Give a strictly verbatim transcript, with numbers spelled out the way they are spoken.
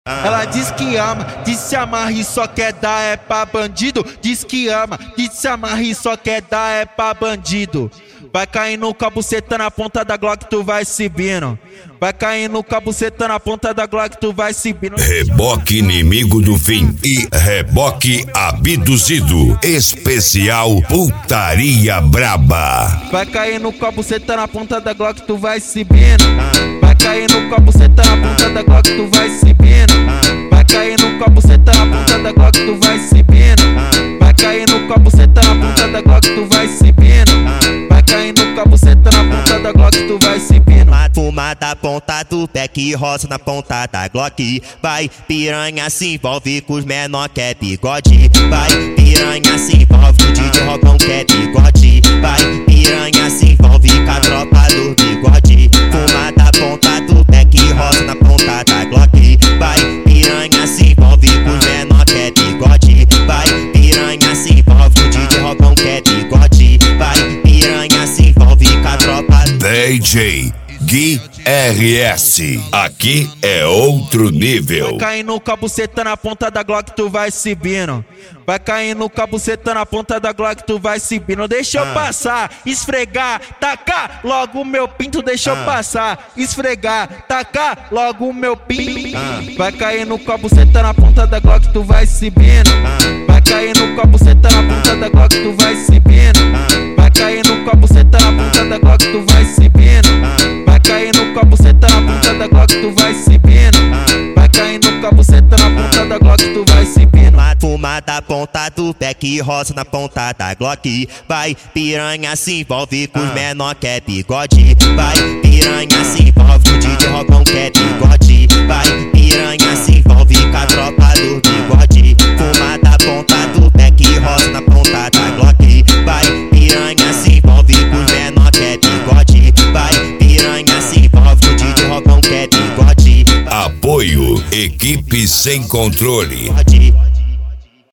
Ela diz que ama, diz se amarra e só quer dar é pra bandido. Diz que ama, diz se amarra e só quer dar é pra bandido. Vai caindo com a buceta na ponta da Glock, tu vai subindo. Vai caindo com a buceta na ponta da Glock, tu vai subindo. Reboque inimigo do fim e reboque abduzido. Especial putaria braba. Vai caindo com a buceta na ponta da Glock, tu vai subindo. Vai caindo com a buceta na ponta da Glock, tu vai subindo. Vai caindo com a buceta na ponta da Glock, tu vai subindo. Vai caindo com a buceta na ponta da Glock, tu vai subindo. Vai caindo com a buceta na ponta da Glock, tu vai subindo. Fuma da ponta do pé que roça na ponta da Glock. Vai, piranha se envolve com os menor que é bigode. Vai, piranha se envolve com o D J Robão que é bigode. Vai, piranha se envolve com a tropa do bigode. Fuma da ponta do pé que roça na ponta da Glock. Vai, piranha se envolve com os menor que é bigode. Vai, piranha se envolve com o D J Robão que é bigode. Vai, piranha se envolve com a tropa do D J Gui R S, aqui é outro nível. Vai caindo com a buceta na ponta da Glock, tu vai subindo. Vai caindo com a buceta na ponta da Glock, tu vai subindo. Deixa eu passar, esfregar, tacar logo o meu pinto. Deixa eu passar, esfregar, tacar logo o meu pinto. Vai caindo com a buceta na ponta da Glock, tu vai subindo. Vai caindo com a buceta na ponta da Glock, tu vai subindo. Vai caindo com a buceta na ponta da Glock, tu vai subindo. Vai caindo com a buceta na ponta da Glock, tu vai subindo. Vai caindo com a buceta na ponta da Glock, tu vai subindo. Fuma da ponta do pé que roça na ponta da Glock. Vai, piranha se envolve com os menor que é bigode. Vai, piranha se envolve com o D J Robão que é bigode. Vai, piranha se envolve com a tropa do bigode. Fuma da ponta do pé que roça na ponta da Glock. Vai, piranha se envolve com os menor que é bigode. Vai, piranha se envolve com o D J Robão que é bigode. Apoio Equipe Sem Controle. Bigode.